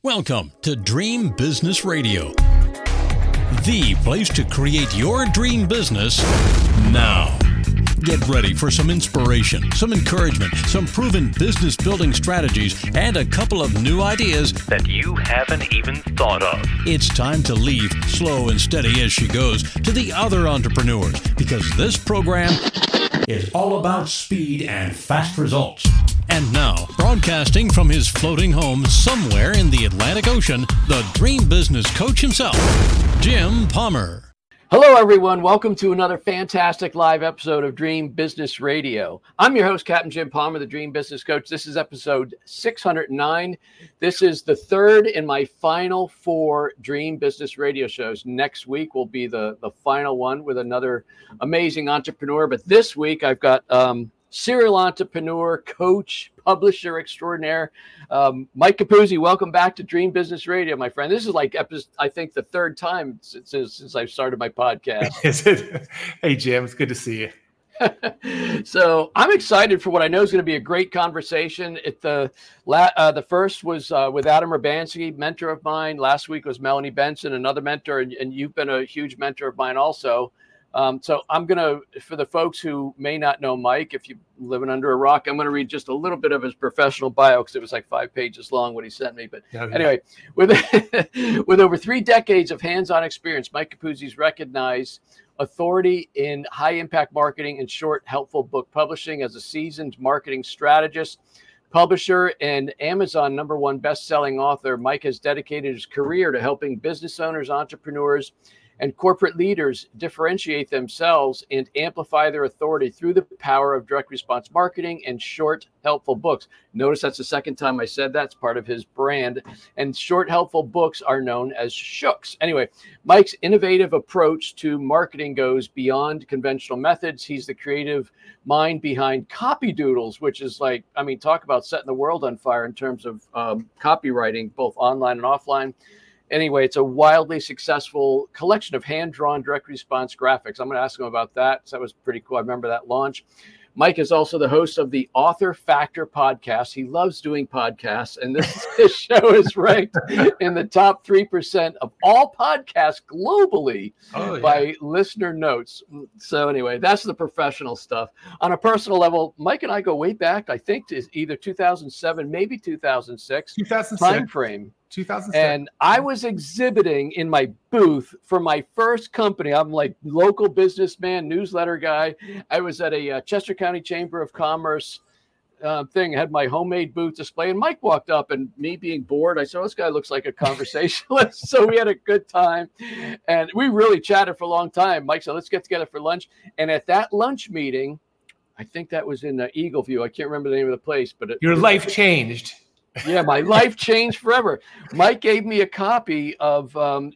Welcome to Dream Business Radio, the place to create your dream business now. Get ready for some inspiration, some encouragement, some proven business building strategies, and a couple of new ideas that you haven't even thought of. It's time to leave slow and steady as she goes to the other entrepreneurs, because this program is all about speed and fast results. And now, broadcasting from his floating home somewhere in the Atlantic Ocean, the dream business coach himself, Jim Palmer. Hello, everyone. Welcome to another fantastic live episode of Dream Business Radio. I'm your host, Captain Jim Palmer, the Dream Business Coach. This is episode 609. This is the third in my final 4 Dream Business Radio shows. Next week will be the final one with another amazing entrepreneur. But this week, I've got serial entrepreneur, coach, publisher extraordinaire, Mike Capuzzi. Welcome back to Dream Business Radio, my friend. This is like, I think, the third time since I've started my podcast. Is it? Hey, Jim, it's good to see you. So I'm excited for what I know is going to be a great conversation. The first was with Adam Urbanski, mentor of mine. Last week was Melanie Benson, another mentor, and you've been a huge mentor of mine also. So I'm going to, for the folks who may not know Mike, if you're living under a rock, I'm going to read just a little bit of his professional bio because it was like 5 pages long what he sent me. But anyway, with over 3 decades of hands-on experience, Mike Capuzzi is recognized authority in high-impact marketing and short, helpful book publishing. As a seasoned marketing strategist, publisher, and Amazon #1 best-selling author, Mike has dedicated his career to helping business owners, entrepreneurs, and corporate leaders differentiate themselves and amplify their authority through the power of direct response marketing and short, helpful books. Notice that's the second time I said that's part of his brand. And short, helpful books are known as SHOOKs. Anyway, Mike's innovative approach to marketing goes beyond conventional methods. He's the creative mind behind Copy Doodles, which is like, I mean, talk about setting the world on fire in terms of copywriting, both online and offline. Anyway, it's a wildly successful collection of hand-drawn direct response graphics. I'm going to ask him about that. So that was pretty cool. I remember that launch. Mike is also the host of the Author Factor podcast. He loves doing podcasts, and this show is ranked in the top 3% of all podcasts globally by listener notes. So anyway, that's the professional stuff. On a personal level, Mike and I go way back, I think, to either 2007, maybe 2006. 2006. Time frame. 2006. And I was exhibiting in my booth for my first company. I'm like local businessman, newsletter guy. I was at a Chester County Chamber of Commerce thing. I had my homemade booth display, and Mike walked up, and me being bored, I said, this guy looks like a conversationalist. So we had a good time, and we really chatted for a long time. Mike said, let's get together for lunch. And at that lunch meeting, I think that was in Eagleview. I can't remember the name of the place, but your life changed. Yeah, my life changed forever. Mike gave me a copy of No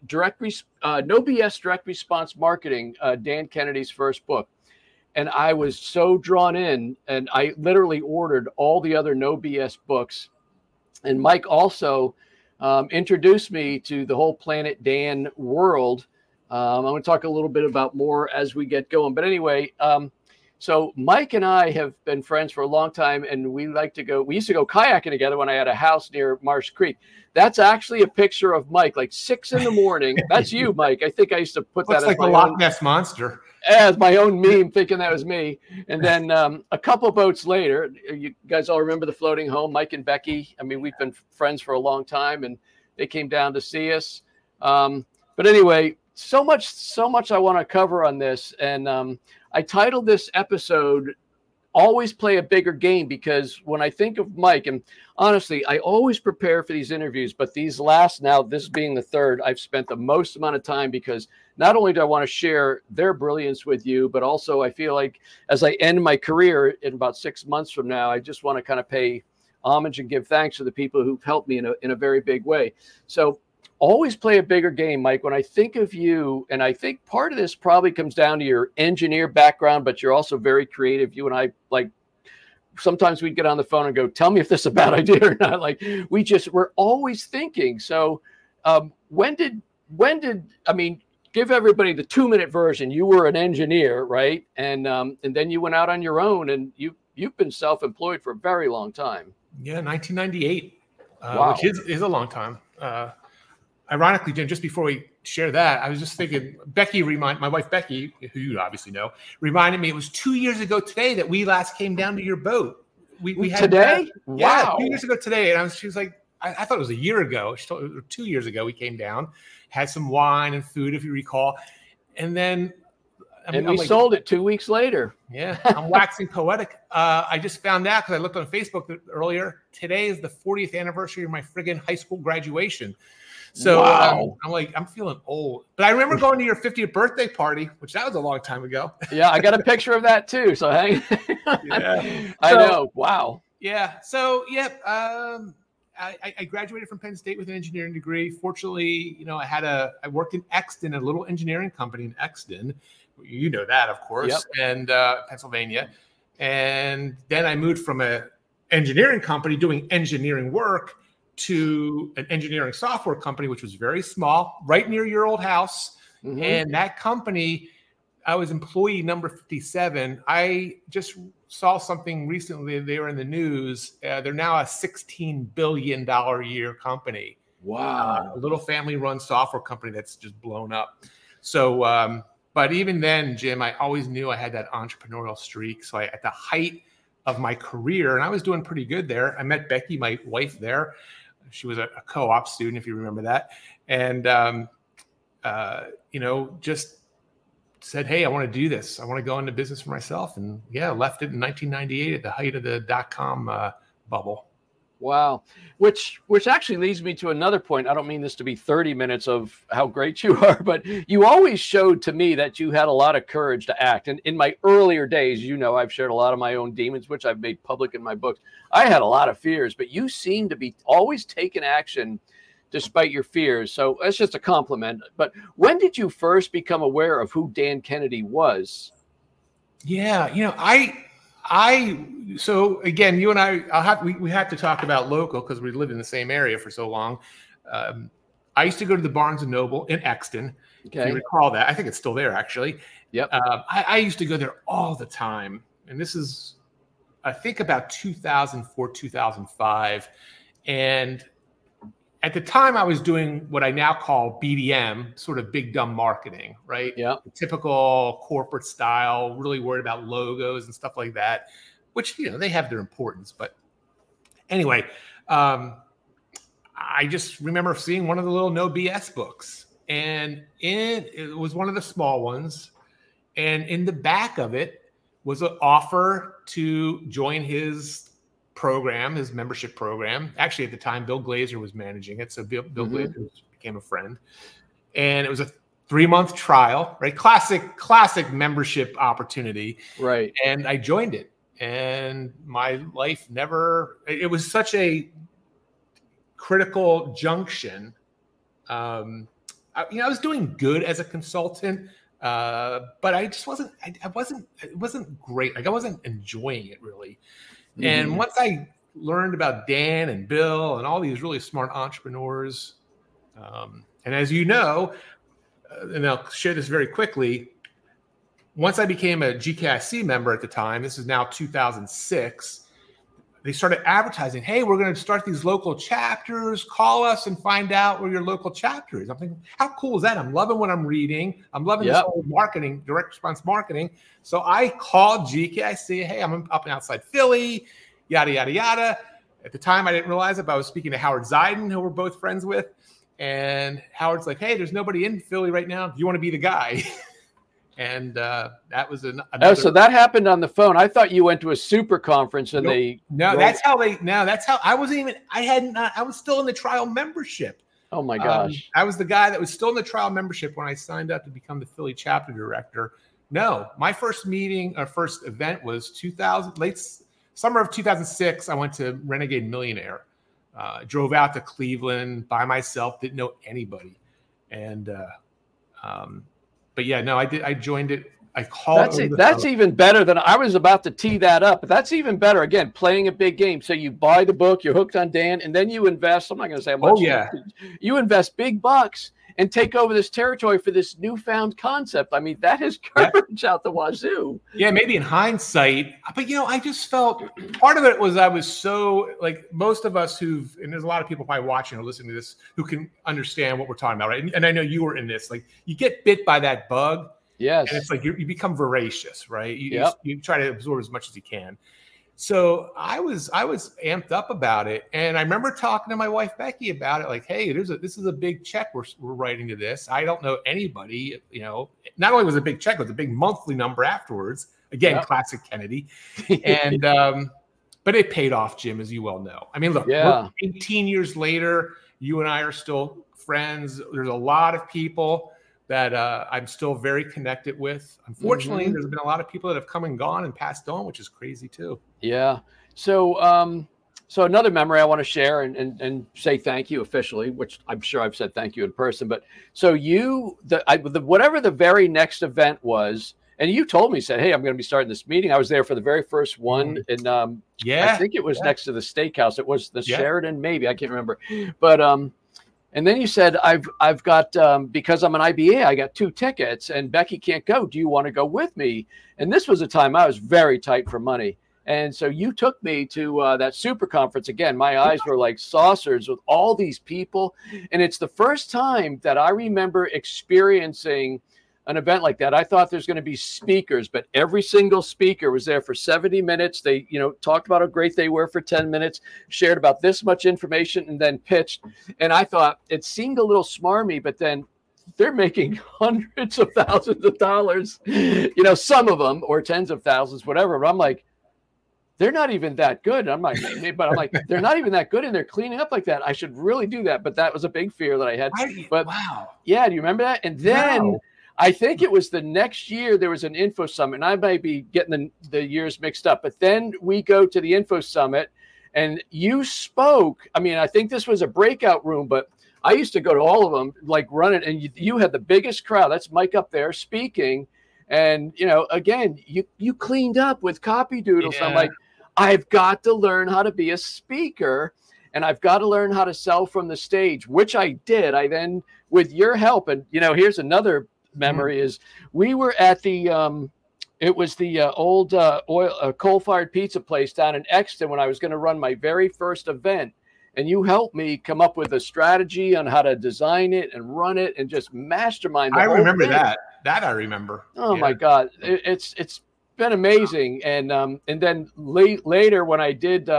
BS Direct Response Marketing, Dan Kennedy's first book. And I was so drawn in, and I literally ordered all the other No BS books. And Mike also introduced me to the whole Planet Dan world. I'm going to talk a little bit about more as we get going. But anyway, so Mike and I have been friends for a long time, and we used to go kayaking together when I had a house near Marsh Creek. That's actually a picture of Mike, like 6 a.m. That's you, Mike. I think I used to put that as like my the Loch Ness Monster. As my own meme, thinking that was me. And then a couple boats later, you guys all remember the floating home, Mike and Becky. I mean, we've been friends for a long time, and they came down to see us. But anyway, so much I want to cover on this. And I titled this episode, Always Play a Bigger Game, because when I think of Mike, and honestly, I always prepare for these interviews, but these last, now this being the third, I've spent the most amount of time because not only do I want to share their brilliance with you, but also I feel like as I end my career in about 6 months from now, I just want to kind of pay homage and give thanks to the people who've helped me in a very big way. So always play a bigger game, Mike. When I think of you, and I think part of this probably comes down to your engineer background, but you're also very creative. You and I, like, sometimes we'd get on the phone and go, tell me if this is a bad idea or not. Like, we're always thinking. So when did, I mean, give everybody the 2-minute version. You were an engineer, right? And then you went out on your own, and you've been self-employed for a very long time. Yeah, 1998, wow. which is a long time. ironically, Jim, just before we share that, I was just thinking, my wife Becky, who you obviously know, reminded me it was 2 years ago today that we last came down to your boat. We had today? Yeah, Wow. 2 years ago today. And she was like, I thought it was a year ago. She told me 2 years ago we came down, had some wine and food, if you recall. And then we sold it 2 weeks later. Yeah, I'm waxing poetic. I just found out because I looked on Facebook earlier. Today is the 40th anniversary of my friggin' high school graduation. So wow. I'm feeling old. But I remember going to your 50th birthday party, which that was a long time ago. Yeah, I got a picture of that too. So hang. Yeah. I know. Wow. Yeah. So I graduated from Penn State with an engineering degree. Fortunately, I worked in Exton, a little engineering company in Exton. You know that, of course, yep. And Pennsylvania. And then I moved from an engineering company doing engineering work to an engineering software company, which was very small, right near your old house. Mm-hmm. And that company, I was employee number 57. I just saw something recently. They were in the news. They're now a $16 billion a year company. Wow. A little family-run software company that's just blown up. So, but even then, Jim, I always knew I had that entrepreneurial streak. So at the height of my career, and I was doing pretty good there, I met Becky, my wife, there. She was a co-op student, if you remember that. And, just said, hey, I want to do this. I want to go into business for myself. And left it in 1998 at the height of the dot-com bubble. Wow. Which actually leads me to another point. I don't mean this to be 30 minutes of how great you are, but you always showed to me that you had a lot of courage to act. And in my earlier days, I've shared a lot of my own demons, which I've made public in my books. I had a lot of fears, but you seem to be always taking action despite your fears. So that's just a compliment. But when did you first become aware of who Dan Kennedy was? Yeah, so again, you and we have to talk about local because we lived in the same area for so long. I used to go to the Barnes & Noble in Exton. Okay. If you recall that. I think it's still there, actually. Yep. I used to go there all the time. And this is, I think, about 2004, 2005. And at the time, I was doing what I now call BDM, sort of big dumb marketing, right? Yeah. Typical corporate style, really worried about logos and stuff like that, which, they have their importance. But anyway, I just remember seeing one of the little No BS books, and it was one of the small ones. And in the back of it was an offer to join his program, his membership program. Actually, at the time, Bill Glazer was managing it. So Bill Glazer became a friend. And it was a 3-month trial, right? Classic membership opportunity. Right. And I joined it. And my life it was such a critical junction. I was doing good as a consultant, but I just it wasn't great. Like I wasn't enjoying it really. Mm-hmm. And once I learned about Dan and Bill and all these really smart entrepreneurs, and as you know, and I'll share this very quickly, once I became a GKIC member at the time, this is now 2006, they started advertising, hey, we're going to start these local chapters. Call us and find out where your local chapter is. I'm thinking, how cool is that? I'm loving what I'm reading. I'm loving this whole marketing, direct response marketing. So I called GKIC, hey, I'm up and outside Philly, yada, yada, yada. At the time, I didn't realize it, but I was speaking to Howard Zeiden, who we're both friends with. And Howard's like, hey, there's nobody in Philly right now. Do you want to be the guy? And that was another. Oh, so that happened on the phone. I thought you went to a super conference and that's how I wasn't even, I was still in the trial membership. Oh my gosh. I was the guy that was still in the trial membership when I signed up to become the Philly chapter director. No, my first event was late summer of 2006. I went to Renegade Millionaire. Drove out to Cleveland by myself, didn't know anybody. And, but yeah, no, I did. I joined it. I called. That's even better than I was about to tee that up. But that's even better. Again, playing a big game. So you buy the book, you're hooked on Dan, and then you invest. I'm not going to say how much. Oh yeah. You invest big bucks, and take over this territory for this newfound concept. I mean, that is courage out the wazoo. Yeah, maybe in hindsight, but I just felt part of it was I was so like most of us and there's a lot of people probably watching or listening to this who can understand what we're talking about, right? And I know you were in this, like you get bit by that bug. Yes. And it's like you become voracious, right? You try to absorb as much as you can. So I was amped up about it, and I remember talking to my wife Becky about it. Like, hey, this is a big check we're writing to this. I don't know anybody. Not only was it a big check, it was a big monthly number afterwards. Again, classic Kennedy. And but it paid off, Jim, as you well know. I mean, look, we're 18 years later, you and I are still friends. There's a lot of people that I'm still very connected with. Unfortunately, there's been a lot of people that have come and gone and passed on, which is crazy too. Yeah. So, so another memory I want to share and say thank you officially, which I'm sure I've said thank you in person. But so whatever the very next event was, and you told me, said, hey, I'm going to be starting this meeting. I was there for the very first one, and I think it was next to the steakhouse. It was the Sheraton, maybe, I can't remember, but and then you said, I've got, because I'm an IBA, I got 2 tickets and Becky can't go. Do you want to go with me? And this was a time I was very tight for money. And so you took me to that super conference. Again, my eyes were like saucers with all these people. And it's the first time that I remember experiencing an event like that. I thought there's going to be speakers, but every single speaker was there for 70 minutes. They, talked about how great they were for 10 minutes, shared about this much information, and then pitched. And I thought it seemed a little smarmy, but then they're making hundreds of thousands of dollars, some of them, or tens of thousands, whatever. But I'm like, they're not even that good. I'm like, but I'm like, they're not even that good, and they're cleaning up like that. I should really do that. But that was a big fear that I had. But wow. Yeah, do you remember that? And then I think it was the next year there was an info summit, and I might be getting the years mixed up, but then we go to the info summit and you spoke. I mean, I think this was a breakout room, but I used to go to all of them, like run it. And you had the biggest crowd. That's Mike up there speaking. And, again, you cleaned up with copy doodles. Yeah. I'm like, I've got to learn how to be a speaker, and I've got to learn how to sell from the stage, which I did. I then, with your help, and, here's another memory is we were at the it was the old coal-fired pizza place down in Exton when I was going to run my very first event, and you helped me come up with a strategy on how to design it and run it and just mastermind the whole remember thing. that I remember. Oh my God, it's been amazing. And then later when I did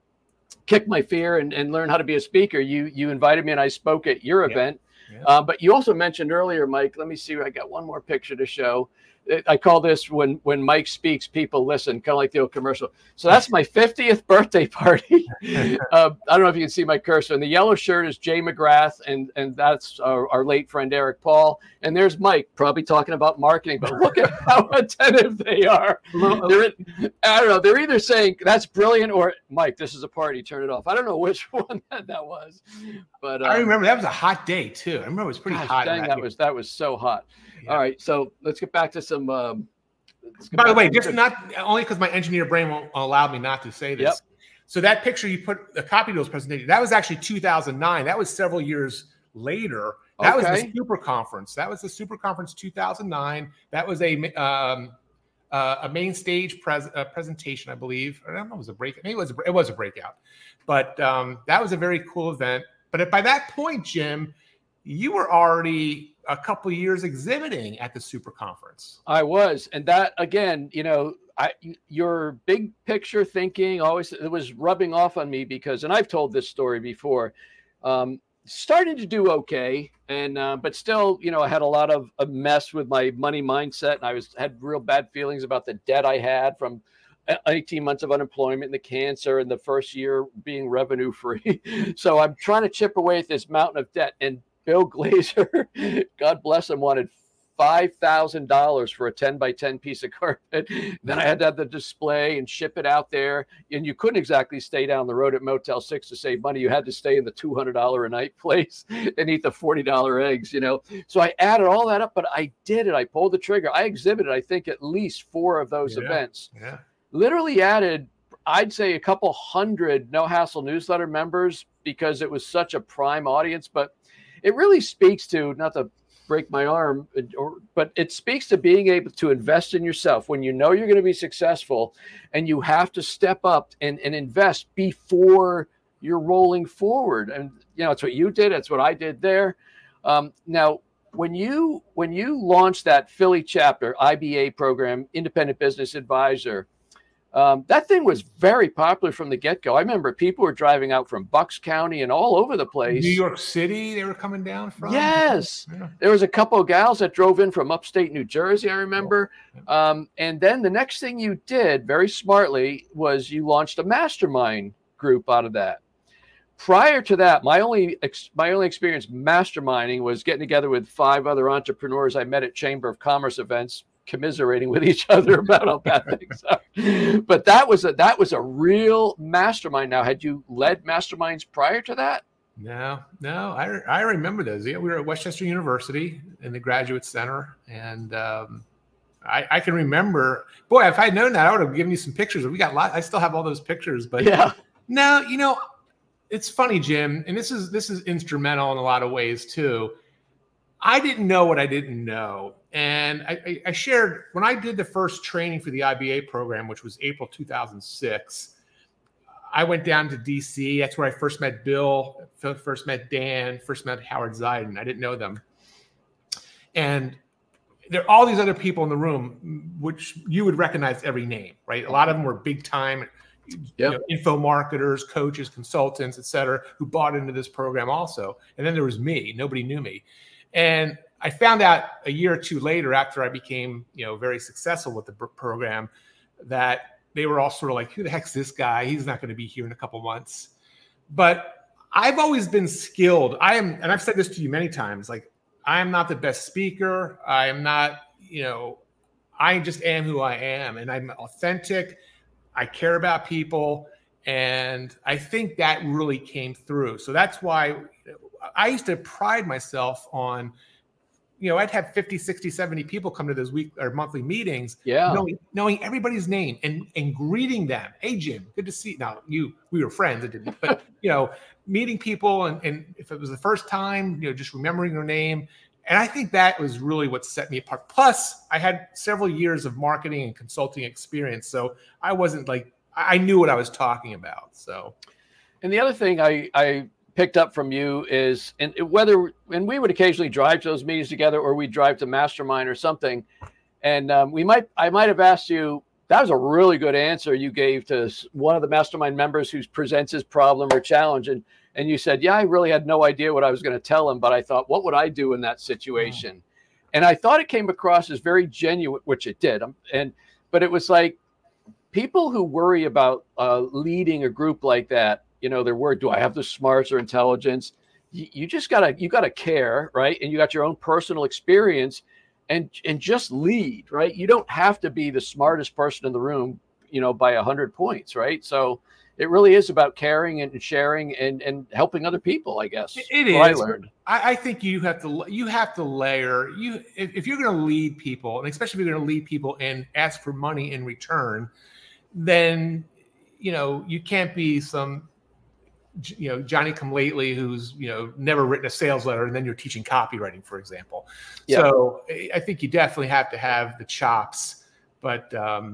kick my fear and learn how to be a speaker, you invited me and I spoke at your event. Yeah. But you also mentioned earlier, Mike, let me see. I got one more picture to show. I call this when Mike speaks, people listen, kind of like the old commercial. So that's my 50th birthday party. I don't know if you can see my cursor. And the yellow shirt is Jay McGrath, and that's our late friend Eric Paul. And there's Mike, probably talking about marketing. But look at how attentive they are. I don't know. They're either saying, that's brilliant, or, Mike, this is a party, turn it off. I don't know which one that was. But I remember that was a hot day, too. I remember it was pretty hot. Dang, that was so hot. Yeah. All right, so let's get back to some. By the way, just not only because my engineer brain won't allow me not to say this. Yep. So that picture you put, the copy doodles presentation, that was actually 2009. That was several years later. That was the Super Conference. That was the Super Conference 2009. That was a main stage presentation, I believe. I don't know, it was a breakout. Maybe it was a breakout. But that was a very cool event. But by that point, Jim, you were already a couple of years exhibiting at the Super Conference. I was. And that, again, your big picture thinking always, it was rubbing off on me because, and I've told this story before, starting to do okay. And, but still, I had a lot of a mess with my money mindset, and I had real bad feelings about the debt I had from 18 months of unemployment and the cancer and the first year being revenue free. So I'm trying to chip away at this mountain of debt. And Bill Glazer, God bless him, wanted $5,000 for a 10 by 10 piece of carpet. Then I had to have the display and ship it out there. And you couldn't exactly stay down the road at Motel 6 to save money. You had to stay in the $200 a night place and eat the $40 eggs, So I added all that up, but I did it. I pulled the trigger. I exhibited, I think, at least 4 of those events. Yeah. Literally added, I'd say, a couple hundred No Hassle newsletter members because it was such a prime audience. But it really speaks to, not to break my arm, but it speaks to being able to invest in yourself when you know you're going to be successful, and you have to step up and invest before you're rolling forward. And it's what you did. It's what I did there. Now, when you launched that Philly chapter IBA program, Independent Business Advisor, that thing was very popular from the get-go. I remember people were driving out from Bucks County and all over the place. New York City, they were coming down from. Yes. Yeah. There was a couple of gals that drove in from upstate New Jersey, I remember. And then the next thing you did very smartly was you launched a mastermind group out of that. Prior to that, my only experience masterminding was getting together with 5 other entrepreneurs I met at Chamber of Commerce events, commiserating with each other about how bad things are. But that was a real mastermind. Now, had you led masterminds prior to that? No. I remember those. Yeah, we were at Westchester University in the Graduate Center, and I can remember. Boy, if I had known that, I would have given you some pictures. We got I still have all those pictures, but yeah. No, it's funny, Jim, and this is instrumental in a lot of ways too. I didn't know what I didn't know. And I shared, when I did the first training for the IBA program, which was April 2006, I went down to DC. That's where I first met Bill, first met Dan, first met Howard Ziden. I didn't know them. And there are all these other people in the room, which you would recognize every name, right? A lot of them were big time info marketers, coaches, consultants, et cetera, who bought into this program also. And then there was me. Nobody knew me. And I found out a year or two later, after I became, very successful with the program, that they were all sort of like, who the heck's this guy? He's not going to be here in a couple months. But I've always been skilled. And I've said this to you many times, like, I am not the best speaker. I am not, I just am who I am. And I'm authentic. I care about people. And I think that really came through. So that's why I used to pride myself on, I'd have 50, 60, 70 people come to those week or monthly meetings, knowing everybody's name and greeting them. Hey, Jim, good to see you. Now, we were friends, but, meeting people and if it was the first time, just remembering their name. And I think that was really what set me apart. Plus, I had several years of marketing and consulting experience. So I wasn't I knew what I was talking about. So, and the other thing I picked up from you is, and we would occasionally drive to those meetings together, or we'd drive to Mastermind or something. And I might have asked you, that was a really good answer you gave to one of the Mastermind members who presents his problem or challenge. And you said, yeah, I really had no idea what I was going to tell him, but I thought, what would I do in that situation? Mm. And I thought it came across as very genuine, which it did. But it was like, people who worry about leading a group like that, they're worried, do I have the smarts or intelligence? You just gotta care, right? And you got your own personal experience and just lead, right? You don't have to be the smartest person in the room, by 100 points, right? So it really is about caring and sharing and helping other people, I guess. It is. I learned. I think you have to layer. If you're going to lead people, and especially if you're going to lead people and ask for money in return, then you can't be some Johnny come lately who's never written a sales letter, and then you're teaching copywriting, for example. Yeah. So I think you definitely have to have the chops, but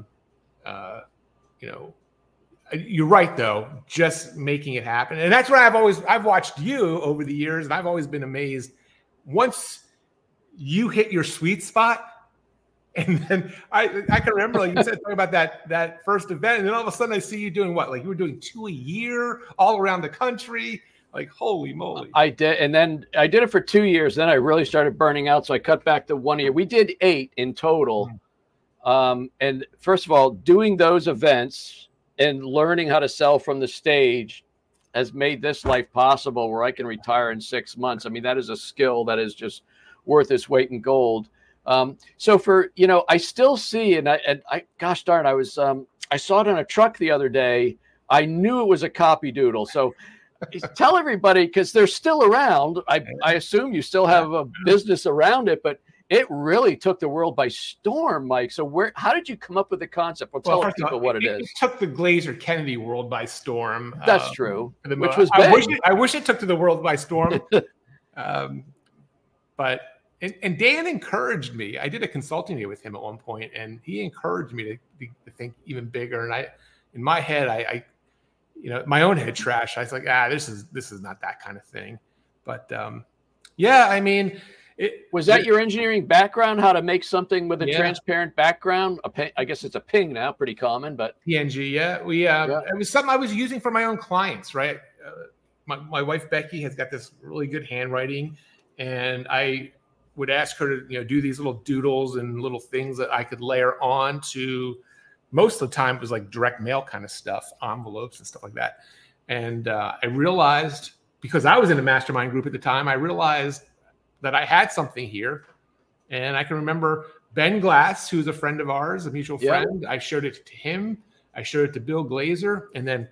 you're right though, just making it happen. And that's what I've watched you over the years, and I've always been amazed. Once you hit your sweet spot, and then I can remember, like you said, talking about that first event, and then all of a sudden I see you doing what? Like you were doing 2 a year all around the country. Like, holy moly. I did. And then I did it for 2 years. Then I really started burning out. So I cut back to 1 year. We did 8 in total. And first of all, doing those events and learning how to sell from the stage has made this life possible, where I can retire in 6 months. I mean, that is a skill that is just worth its weight in gold. So for, I still see, and I gosh darn, I saw it on a truck the other day. I knew it was a copy doodle. So tell everybody, because they're still around. I assume you still have a business around it, but it really took the world by storm, Mike. So how did you come up with the concept? Well, tell people what it is. It took the Glazer Kennedy world by storm. That's true. Which was big. I wish it took to the world by storm. But Dan encouraged me. I did a consulting day with him at one point, and he encouraged me to think even bigger. And in my head, I my own head trash. I was like, this is not that kind of thing. But yeah, I mean, was that your engineering background? How to make something with a transparent background? I guess it's a ping now, pretty common, but PNG. Yeah, it was something I was using for my own clients, right? My wife Becky has got this really good handwriting, and I would ask her to do these little doodles and little things that I could layer on to. Most of the time, it was like direct mail kind of stuff, envelopes and stuff like that. And I realized, because I was in a mastermind group at the time, I realized that I had something here. And I can remember Ben Glass, who's a friend of ours, a mutual friend. I showed it to him. I showed it to Bill Glazer, and then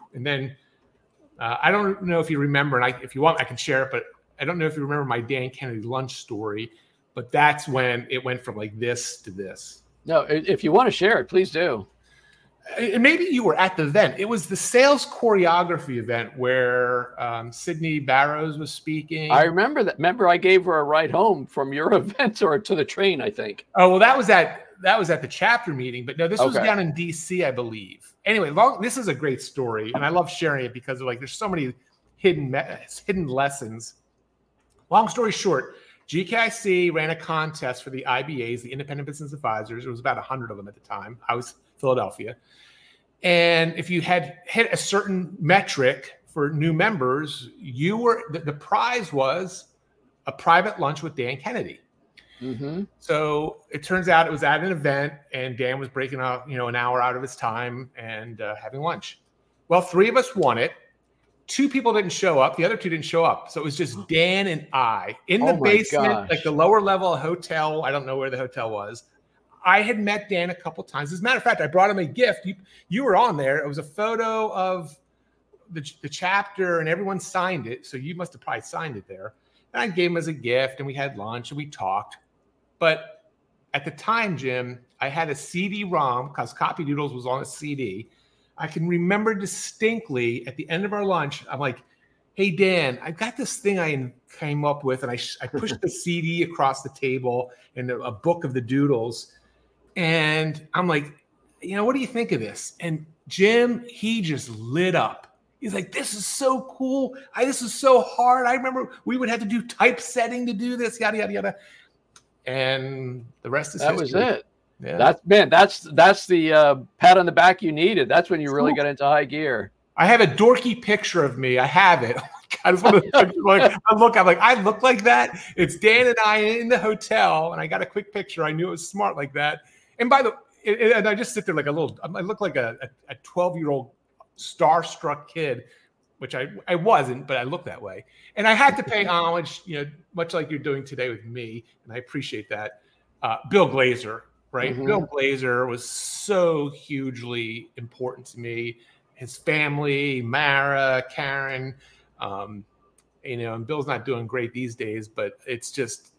I don't know if you remember, and if you want, I can share it, but I don't know if you remember my Dan Kennedy lunch story, but that's when it went from like this to this. No, if you want to share it, please do. And maybe you were at the event. It was the sales choreography event where Sydney Barrows was speaking. I remember that. Remember, I gave her a ride home from your event or to the train, I think. Oh, well, that was at the chapter meeting, but no, this was down in DC, I believe. Anyway, this is a great story, and I love sharing it because there's so many hidden lessons. Long story short, GKIC ran a contest for the IBAs, the Independent Business Advisors. There was about 100 of them at the time. I was Philadelphia. And if you had hit a certain metric for new members, the prize was a private lunch with Dan Kennedy. Mm-hmm. So it turns out it was at an event, and Dan was breaking out, an hour out of his time and having lunch. Well, 3 of us won it. 2 people didn't show up. The other 2 didn't show up. So it was just Dan and I in the basement, like the lower level hotel. I don't know where the hotel was. I had met Dan a couple times. As a matter of fact, I brought him a gift. You were on there. It was a photo of the chapter, and everyone signed it. So you must have probably signed it there. And I gave him as a gift, and we had lunch, and we talked. But at the time, Jim, I had a CD-ROM because Copy Doodles was on a CD. I can remember distinctly at the end of our lunch, I'm like, hey, Dan, I got this thing I came up with, and I pushed the CD across the table and a book of the doodles. And I'm like, what do you think of this? And Jim, he just lit up. He's like, this is so cool. This is so hard. I remember we would have to do typesetting to do this, yada, yada, yada. And the rest is history. That was it. Yeah. That's the pat on the back you needed. That's when you really got into high gear. I have a dorky picture of me. I have it. Oh my God, I look like that. It's Dan and I in the hotel, and I got a quick picture. I knew it was smart like that. And and I just sit there like I look like a 12-year-old starstruck kid, which I wasn't, but I looked that way. And I had to pay homage, much like you're doing today with me, and I appreciate that. Bill Glazer. Right. Mm-hmm. Bill Glazer was so hugely important to me. His family, Mara, Karen, and Bill's not doing great these days, but it's just,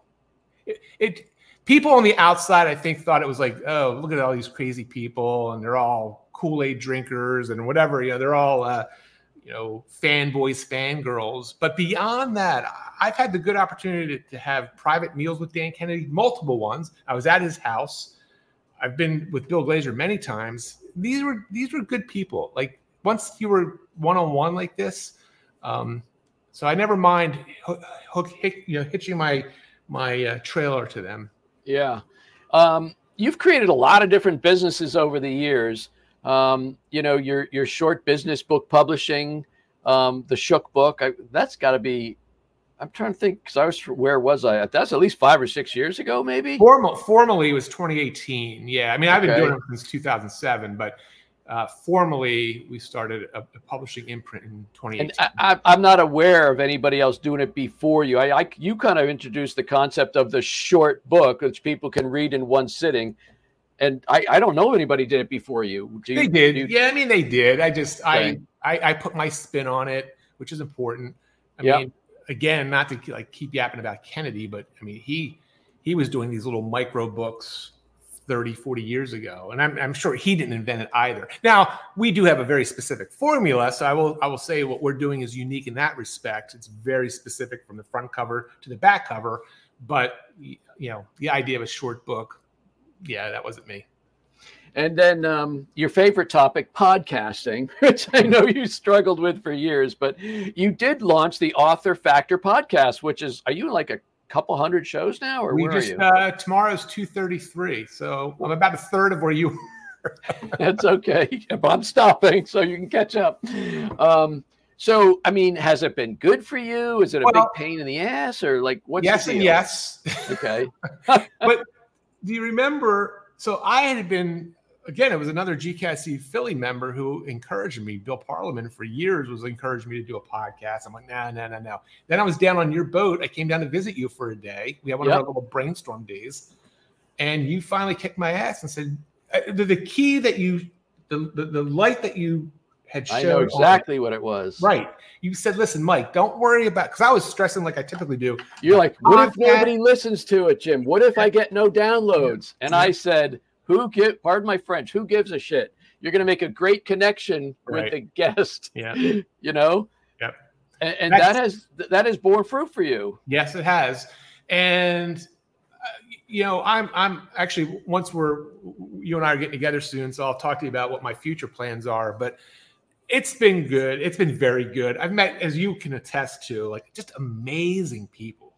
people on the outside, I think, thought it was like, oh, look at all these crazy people, and they're all Kool-Aid drinkers and whatever. They're all, fanboys, fangirls. But beyond that, I've had the good opportunity to have private meals with Dan Kennedy, multiple ones. I was at his house. I've been with Bill Glazer many times. These were good people. Like once you were one-on-one like this, so I never mind hitching my trailer to them. Yeah, you've created a lot of different businesses over the years. Your short business book publishing, the Shook book. That's got to be. I'm trying to think because where was I? That's at least 5 or 6 years ago, maybe. Formally, it was 2018. Yeah, I mean, I've been doing it since 2007, but formally, we started a publishing imprint in 2018. And I'm not aware of anybody else doing it before you. You kind of introduced the concept of the short book, which people can read in one sitting. And I don't know if anybody did it before you. They did. Yeah, I mean, they did. I put my spin on it, which is important. I mean, again, not to keep yapping about Kennedy, but I mean, he was doing these little micro books 30, 40 years ago. And I'm sure he didn't invent it either. Now, we do have a very specific formula. So I will say what we're doing is unique in that respect. It's very specific from the front cover to the back cover. But, the idea of a short book, yeah, that wasn't me. And then your favorite topic, podcasting, which I know you struggled with for years, but you did launch the Author Factor podcast, which is, are you like a couple hundred shows now, or where are you? Tomorrow's 233, so I'm about a third of where you were. That's okay, but I'm stopping so you can catch up. So, I mean, has it been good for you? Is it a big pain in the ass, or like what's yes the deal? And yes. Okay. But do you remember? So I had been. Again, it was another GCASC Philly member who encouraged me. Bill Parliament for years was encouraging me to do a podcast. I'm like, no. Then I was down on your boat. I came down to visit you for a day. We had one of our little brainstorm days. And you finally kicked my ass and said, the key that the light that you had shown. I know exactly what it was. Right. You said, listen, Mike, don't worry about, because I was stressing like I typically do. You're like, what if nobody listens to it, Jim? What if I get no downloads? And I said, pardon my French, who gives a shit? You're going to make a great connection with the guest, Yep. And that has borne fruit for you. Yes, it has. And, I'm actually, you and I are getting together soon, so I'll talk to you about what my future plans are, but it's been good. It's been very good. I've met, as you can attest to, like just amazing people.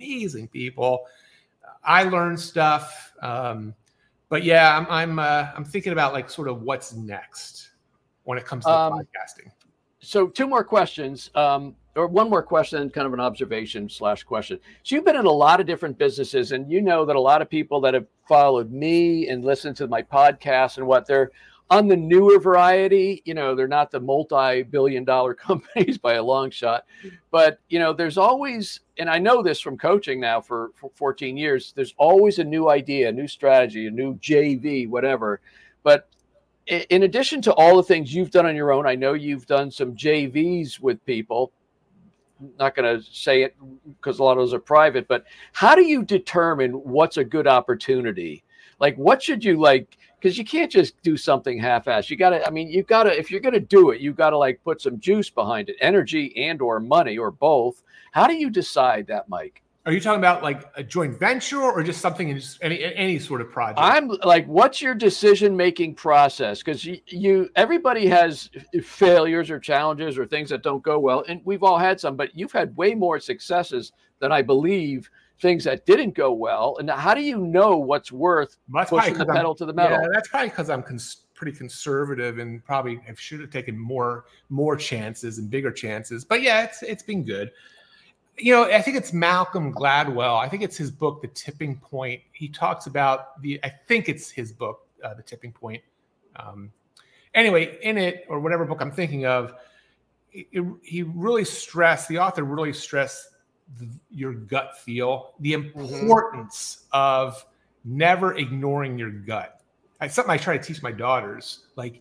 I learned stuff. But yeah, I'm thinking about like sort of what's next when it comes to podcasting. So 2 more questions, or one more question, kind of an observation / question. So you've been in a lot of different businesses, and you know that a lot of people that have followed me and listened to my podcast and they're on the newer variety. They're not the multi-billion-dollar companies by a long shot, but there's always, and I know this from coaching now for 14 years, there's always a new idea, a new strategy, a new JV, whatever. But in addition to all the things you've done on your own, I know you've done some JVs with people. I'm not going to say it because a lot of those are private, but how do you determine what's a good opportunity? Like, what should you like? Because you can't just do something half-assed. You got to, if you're going to do it, you got to like put some juice behind it, energy and or money or both. How do you decide that, Mike? Are you talking about like a joint venture or just something in just any sort of project? I'm like, what's your decision-making process? Because everybody has failures or challenges or things that don't go well. And we've all had some, but you've had way more successes than I believe things that didn't go well. And how do you know what's worth pushing the pedal to the metal? Yeah, that's probably because I'm pretty conservative and probably I should have taken more chances and bigger chances. But yeah, it's been good. I think it's Malcolm Gladwell. I think it's his book, The Tipping Point. He talks about I think it's his book, The Tipping Point. Anyway, in it, or whatever book I'm thinking of, the author really stressed your gut feel, the importance of never ignoring your gut. It's something I try to teach my daughters. Like,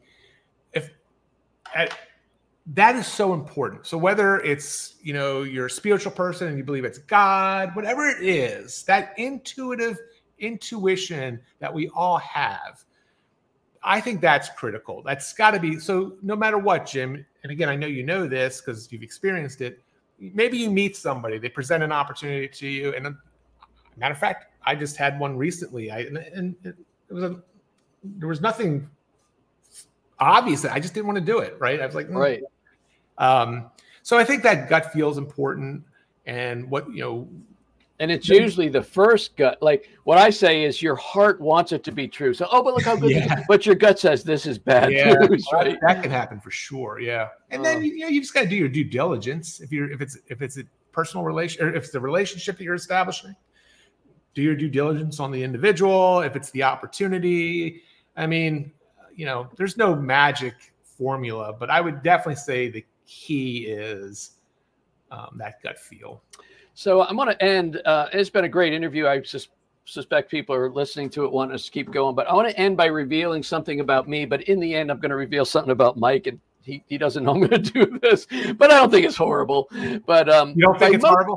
that is so important. So whether it's, you're a spiritual person and you believe it's God, whatever it is, that intuition that we all have, I think that's critical. That's got to be, so no matter what, Jim, and again, I know you know this because you've experienced it, maybe you meet somebody, they present an opportunity to you. And matter of fact, I just had one recently. There was nothing obvious. I just didn't want to do it. Right. I was like, right. So I think that gut feel is important, and and it's usually the first gut. Like what I say is your heart wants it to be true. So, but look how good, but your gut says this is bad news, right? That can happen for sure. Yeah. And then, you just got to do your due diligence. If it's a personal relation, or if it's the relationship that you're establishing, do your due diligence on the individual. If it's the opportunity, I mean, there's no magic formula, but I would definitely say the key is that gut feel. So I'm going to end. It's been a great interview. I suspect people are listening to it, want us to keep going, but I want to end by revealing something about me. But in the end, I'm going to reveal something about Mike, and he doesn't know I'm going to do this, but I don't think it's horrible. But you don't think it's horrible?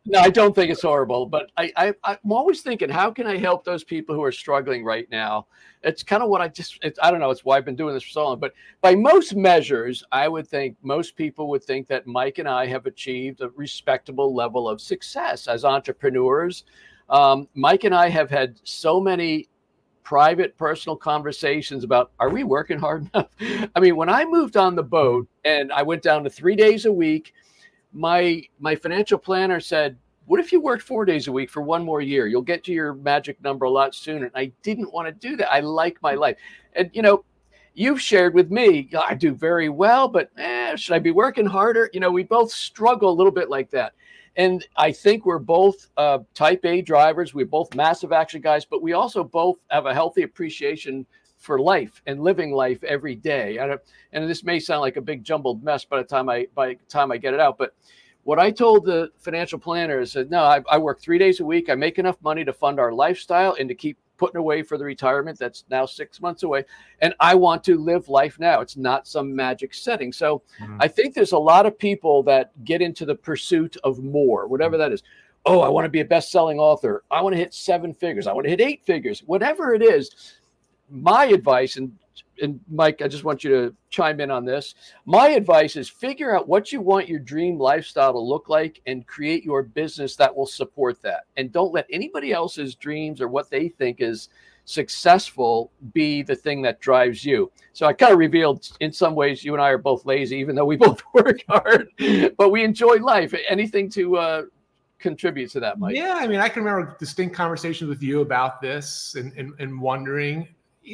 No, I don't think it's horrible, but I'm always thinking, how can I help those people who are struggling right now? It's kind of what I don't know. It's why I've been doing this for so long. But by most measures, I would think most people would think that Mike and I have achieved a respectable level of success as entrepreneurs. Mike and I have had so many private, personal conversations about, are we working hard enough? I mean, when I moved on the boat and I went down to 3 days a week, my financial planner said, what if you worked 4 days a week for one more year? You'll get to your magic number a lot sooner. And I didn't want to do that. I like my life. And, you've shared with me, I do very well, but should I be working harder? We both struggle a little bit like that. And I think we're both type A drivers. We're both massive action guys, but we also both have a healthy appreciation for life and living life every day. And this may sound like a big jumbled mess by the time I get it out. But what I told the financial planner is that, no, I work 3 days a week. I make enough money to fund our lifestyle and to keep putting away for the retirement that's now 6 months away. And I want to live life now. It's not some magic setting. So I think there's a lot of people that get into the pursuit of more, whatever that is. Oh, I want to be a best-selling author. I want to hit 7 figures. I want to hit 8 figures, whatever it is. My advice, and Mike, I just want you to chime in on this. My advice is figure out what you want your dream lifestyle to look like and create your business that will support that. And don't let anybody else's dreams or what they think is successful be the thing that drives you. So I kind of revealed in some ways you and I are both lazy, even though we both work hard, but we enjoy life. Anything to contribute to that, Mike? Yeah, I mean, I can remember distinct conversations with you about this and wondering,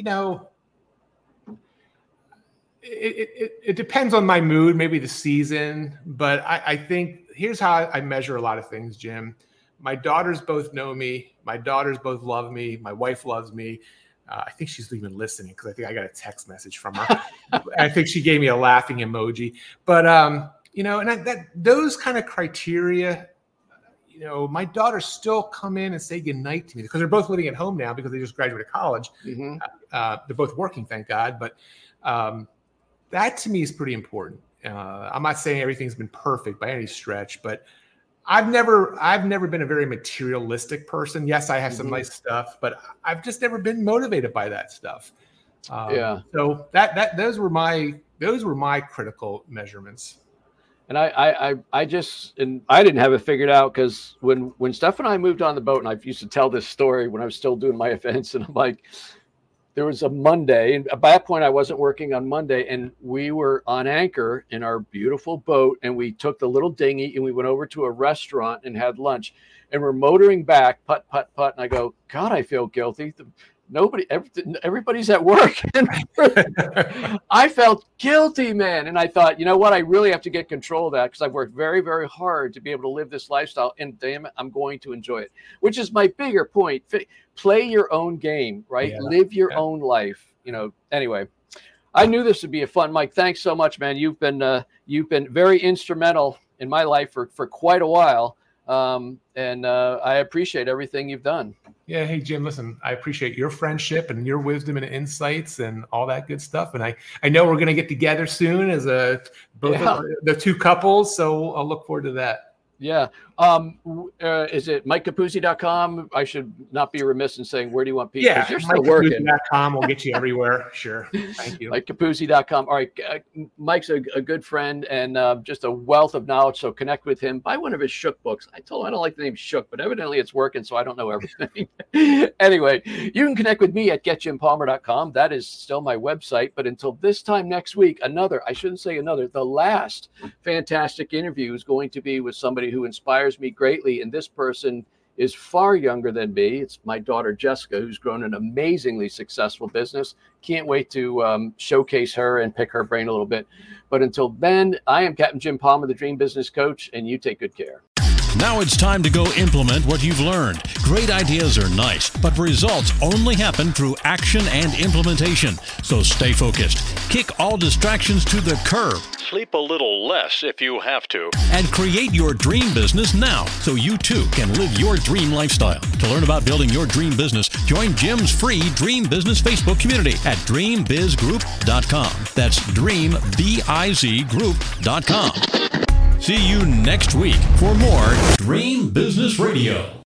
it depends on my mood, maybe the season, but I think here's how I measure a lot of things, Jim. My daughters both know me. My daughters both love me. My wife loves me. I think she's even listening because I think I got a text message from her. I think she gave me a laughing emoji. But, and those kind of criteria, my daughters still come in and say goodnight to me because they're both living at home now because they just graduated college. Mm-hmm. They're both working, thank God. But that to me is pretty important. I'm not saying everything's been perfect by any stretch, but I've never been a very materialistic person. Yes, I have some nice stuff, but I've just never been motivated by that stuff. So those were my critical measurements. And I didn't have it figured out because when Steph and I moved on the boat, and I used to tell this story when I was still doing my events, and I'm like, there was a Monday, and by that point I wasn't working on Monday, and we were on anchor in our beautiful boat, and we took the little dinghy and we went over to a restaurant and had lunch, and we're motoring back, putt, putt, putt, and I go, God, I feel guilty. Everybody's at work. I felt guilty, man. And I thought, you know what? I really have to get control of that because I've worked very, very hard to be able to live this lifestyle. And damn it, I'm going to enjoy it, which is my bigger point. Play your own game, right? Yeah, live your own life. Anyway, I knew this would be a fun. Mike, thanks so much, man. You've been very instrumental in my life for quite a while. And I appreciate everything you've done. Yeah. Hey, Jim, listen, I appreciate your friendship and your wisdom and insights and all that good stuff. And I know we're going to get together soon as the two couples. So I'll look forward to that. Yeah. Is it MikeCapuzzi.com? I should not be remiss in saying, where do you want people? Yeah, you're still working. MikeCapuzzi.com will get you everywhere. Sure. Thank you. MikeCapuzzi.com. All right. Mike's a good friend and just a wealth of knowledge. So connect with him. Buy one of his Shook books. I told him I don't like the name Shook, but evidently it's working, so I don't know everything. Anyway, you can connect with me at GetJimPalmer.com. That is still my website. But until this time next week, the last fantastic interview is going to be with somebody who inspires me greatly. And this person is far younger than me. It's my daughter, Jessica, who's grown an amazingly successful business. Can't wait to showcase her and pick her brain a little bit. But until then, I am Captain Jim Palmer, the Dream Business Coach, and you take good care. Now it's time to go implement what you've learned. Great ideas are nice, but results only happen through action and implementation. So stay focused. Kick all distractions to the curb. Sleep a little less if you have to. And create your dream business now so you too can live your dream lifestyle. To learn about building your dream business, join Jim's free Dream Business Facebook community at dreambizgroup.com. That's dreambizgroup.com. See you next week for more Dream Business Radio.